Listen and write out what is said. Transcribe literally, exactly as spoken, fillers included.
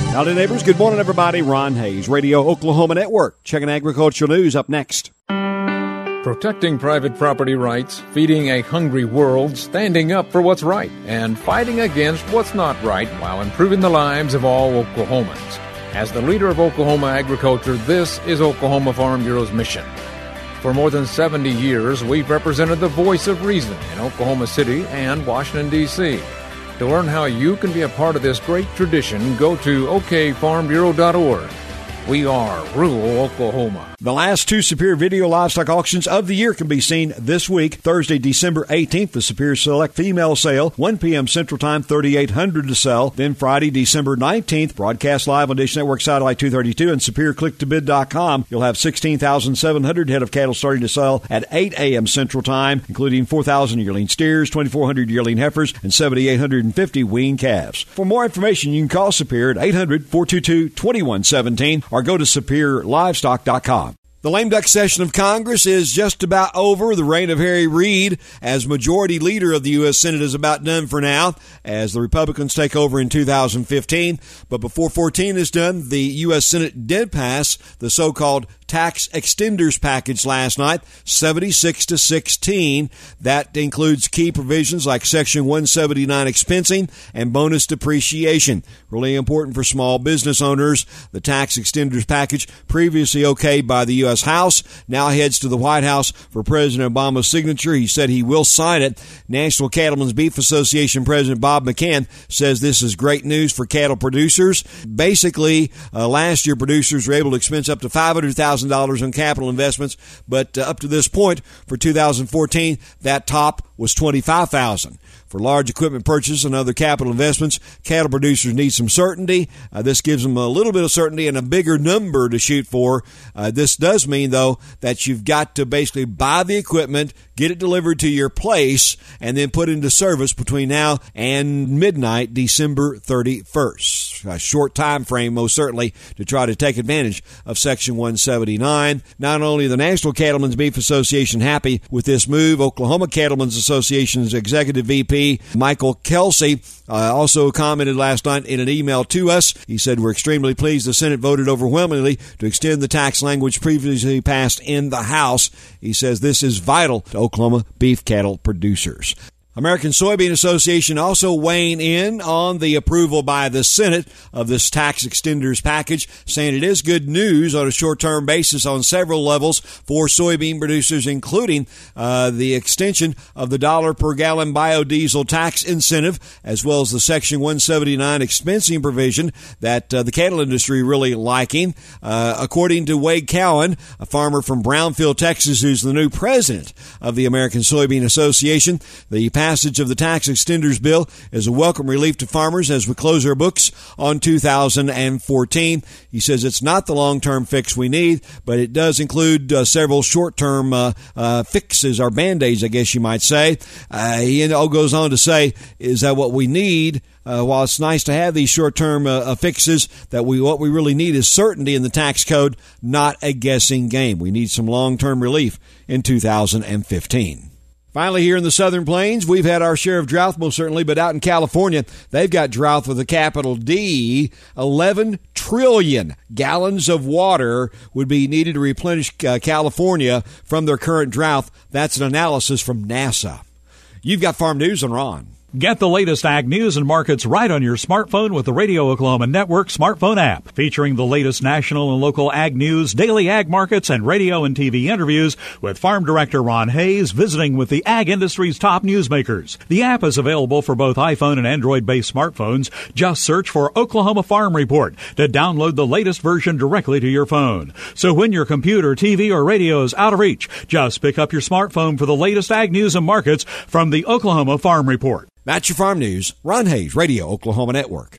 Howdy, neighbors. Good morning, everybody. Ron Hayes, Radio Oklahoma Network. Checking agricultural news up next. Protecting private property rights, feeding a hungry world, standing up for what's right, and fighting against what's not right while improving the lives of all Oklahomans. As the leader of Oklahoma agriculture, this is Oklahoma Farm Bureau's mission. For more than seventy years, we've represented the voice of reason in Oklahoma City and Washington, D C To learn how you can be a part of this great tradition, go to o k farm bureau dot org. We are rural Oklahoma. The last two Superior Video Livestock Auctions of the year can be seen this week, Thursday, December eighteenth, the Superior Select Female Sale, one p.m. Central Time, thirty-eight hundred to sell. Then Friday, December nineteenth, broadcast live on Dish Network Satellite two thirty-two and superior click to bid dot com. You'll have sixteen thousand seven hundred head of cattle starting to sell at eight a.m. Central Time, including four thousand yearling steers, twenty-four hundred yearling heifers, and seven thousand eight hundred fifty weaned calves. For more information, you can call Superior at eight hundred, four two two, two one one seven or go to superior livestock dot com. The lame duck session of Congress is just about over. The reign of Harry Reid as majority leader of the U S. Senate is about done for now as the Republicans take over in two thousand fifteen. But before fourteen is done, the U S. Senate did pass the so-called tax extenders package last night, seventy-six to sixteen. That includes key provisions like Section one seventy-nine expensing and bonus depreciation. Really important for small business owners. The tax extenders package, previously okayed by the U S. House, now heads to the White House for President Obama's signature. He said he will sign it. National Cattlemen's Beef Association President Bob McCann says this is great news for cattle producers. Basically, uh, last year producers were able to expense up to five hundred thousand dollars on capital investments, but uh, up to this point for two thousand fourteen, that top was twenty-five thousand dollars. For large equipment purchases and other capital investments, cattle producers need some certainty. Uh, this gives them a little bit of certainty and a bigger number to shoot for. Uh, this does mean, though, that you've got to basically buy the equipment, get it delivered to your place, and then put into service between now and midnight, December thirty-first. A short time frame, most certainly, to try to take advantage of Section one seventy-nine. Not only the National Cattlemen's Beef Association happy with this move, Oklahoma Cattlemen's Association's Executive V P Michael Kelsey uh, also commented last night in an email to us. He said, "We're extremely pleased the Senate voted overwhelmingly to extend the tax language previously passed in the House." He says this is vital to Oklahoma beef cattle producers. American Soybean Association also weighing in on the approval by the Senate of this tax extenders package, saying it is good news on a short-term basis on several levels for soybean producers, including uh, the extension of the dollar per gallon biodiesel tax incentive, as well as the Section one seventy-nine expensing provision that uh, the cattle industry really liking. Uh, according to Wade Cowan, a farmer from Brownfield, Texas, who's the new president of the American Soybean Association, the passage of the tax extenders bill is a welcome relief to farmers as we close our books on two thousand fourteen. He says it's not the long-term fix we need, but it does include uh, several short-term uh, uh, fixes, or band-aids, I guess you might say. Uh, he goes on to say, is that what we need? Uh, while it's nice to have these short-term uh, fixes, that we what we really need is certainty in the tax code, not a guessing game. We need some long-term relief in two thousand fifteen. Finally, here in the Southern Plains, we've had our share of drought, most certainly, but out in California, they've got drought with a capital D. eleven trillion gallons of water would be needed to replenish uh, California from their current drought. That's an analysis from NASA. You've got Farm News on Ron. Get the latest ag news and markets right on your smartphone with the Radio Oklahoma Network smartphone app, featuring the latest national and local ag news, daily ag markets, and radio and T V interviews with Farm Director Ron Hayes visiting with the ag industry's top newsmakers. The app is available for both iPhone and Android-based smartphones. Just search for Oklahoma Farm Report to download the latest version directly to your phone. So when your computer, T V, or radio is out of reach, just pick up your smartphone for the latest ag news and markets from the Oklahoma Farm Report. That's your Farm News. Ron Hayes, Radio Oklahoma Network.